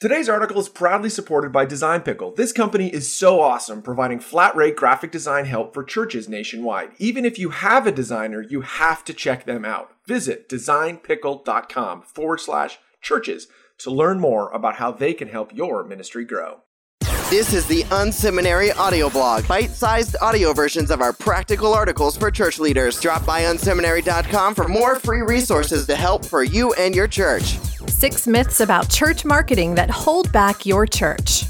Today's article is proudly supported by Design Pickle. This company is so awesome, providing flat-rate graphic design help for churches nationwide. Even if you have a designer, you have to check them out. Visit designpickle.com/churches to learn more about how they can help your ministry grow. This is the Unseminary audio blog, bite-sized audio versions of our practical articles for church leaders. Drop by unseminary.com for more free resources to help for you and your church. 6 myths about church marketing that hold back your church.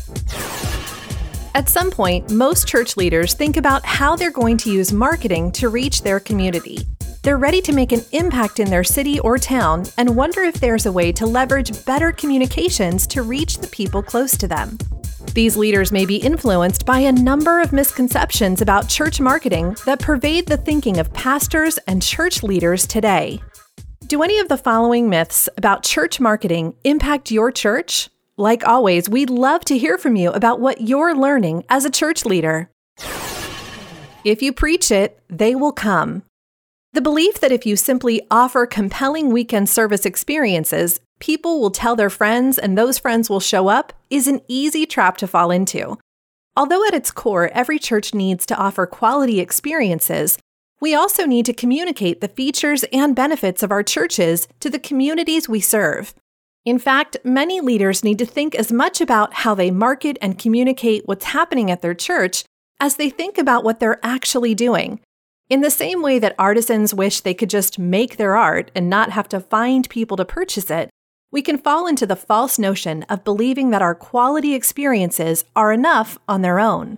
At some point, most church leaders think about how they're going to use marketing to reach their community. They're ready to make an impact in their city or town and wonder if there's a way to leverage better communications to reach the people close to them. These leaders may be influenced by a number of misconceptions about church marketing that pervade the thinking of pastors and church leaders today. Do any of the following myths about church marketing impact your church? Like always, we'd love to hear from you about what you're learning as a church leader. If you preach it, they will come. The belief that if you simply offer compelling weekend service experiences, people will tell their friends and those friends will show up is an easy trap to fall into. Although at its core, every church needs to offer quality experiences, we also need to communicate the features and benefits of our churches to the communities we serve. In fact, many leaders need to think as much about how they market and communicate what's happening at their church as they think about what they're actually doing. In the same way that artisans wish they could just make their art and not have to find people to purchase it, we can fall into the false notion of believing that our quality experiences are enough on their own.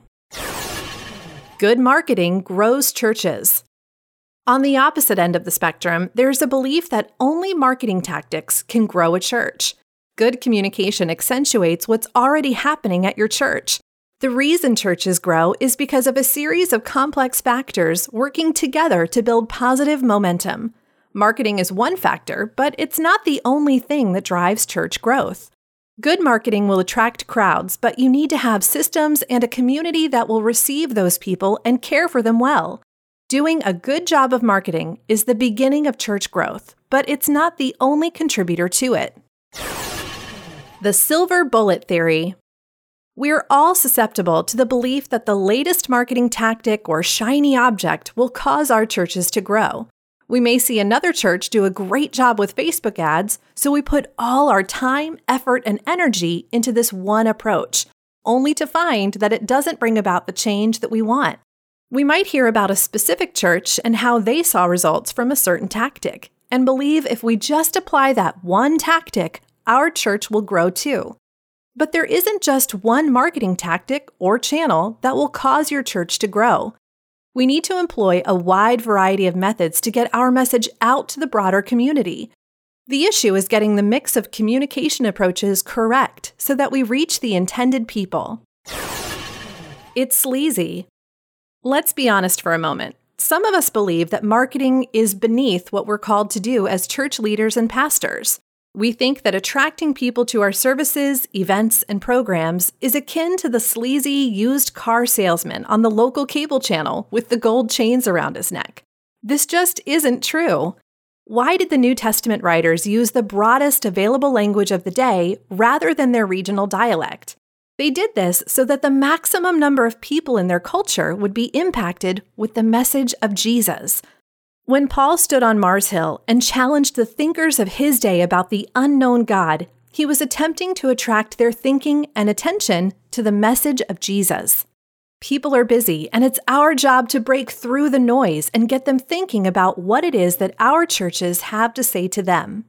Good marketing grows churches. On the opposite end of the spectrum, there's a belief that only marketing tactics can grow a church. Good communication accentuates what's already happening at your church. The reason churches grow is because of a series of complex factors working together to build positive momentum. Marketing is one factor, but it's not the only thing that drives church growth. Good marketing will attract crowds, but you need to have systems and a community that will receive those people and care for them well. Doing a good job of marketing is the beginning of church growth, but it's not the only contributor to it. The silver bullet theory. We're all susceptible to the belief that the latest marketing tactic or shiny object will cause our churches to grow. We may see another church do a great job with Facebook ads, so we put all our time, effort, and energy into this one approach, only to find that it doesn't bring about the change that we want. We might hear about a specific church and how they saw results from a certain tactic, and believe if we just apply that one tactic, our church will grow too. But there isn't just one marketing tactic or channel that will cause your church to grow. We need to employ a wide variety of methods to get our message out to the broader community. The issue is getting the mix of communication approaches correct so that we reach the intended people. It's sleazy. Let's be honest for a moment. Some of us believe that marketing is beneath what we're called to do as church leaders and pastors. We think that attracting people to our services, events, and programs is akin to the sleazy used car salesman on the local cable channel with the gold chains around his neck. This just isn't true. Why did the New Testament writers use the broadest available language of the day rather than their regional dialect? They did this so that the maximum number of people in their culture would be impacted with the message of Jesus. When Paul stood on Mars Hill and challenged the thinkers of his day about the unknown God, he was attempting to attract their thinking and attention to the message of Jesus. People are busy, and it's our job to break through the noise and get them thinking about what it is that our churches have to say to them.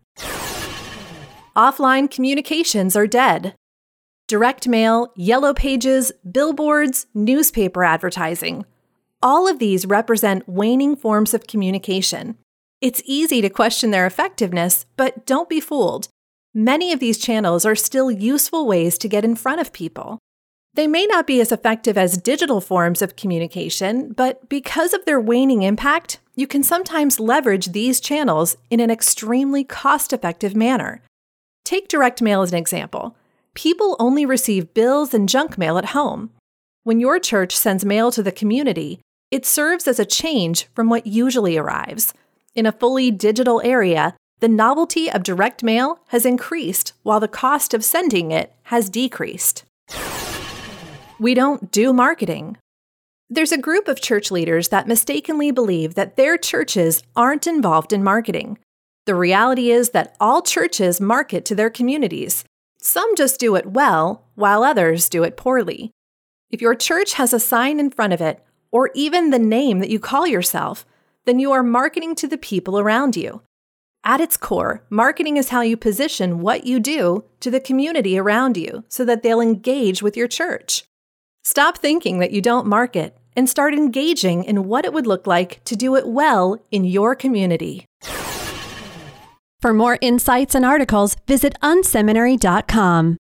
Offline communications are dead. Direct mail, yellow pages, billboards, newspaper advertising. All of these represent waning forms of communication. It's easy to question their effectiveness, but don't be fooled. Many of these channels are still useful ways to get in front of people. They may not be as effective as digital forms of communication, but because of their waning impact, you can sometimes leverage these channels in an extremely cost-effective manner. Take direct mail as an example. People only receive bills and junk mail at home. When your church sends mail to the community, it serves as a change from what usually arrives. In a fully digital area, the novelty of direct mail has increased while the cost of sending it has decreased. We don't do marketing. There's a group of church leaders that mistakenly believe that their churches aren't involved in marketing. The reality is that all churches market to their communities. Some just do it well, while others do it poorly. If your church has a sign in front of it, or even the name that you call yourself, then you are marketing to the people around you. At its core, marketing is how you position what you do to the community around you so that they'll engage with your church. Stop thinking that you don't market and start engaging in what it would look like to do it well in your community. For more insights and articles, visit unseminary.com.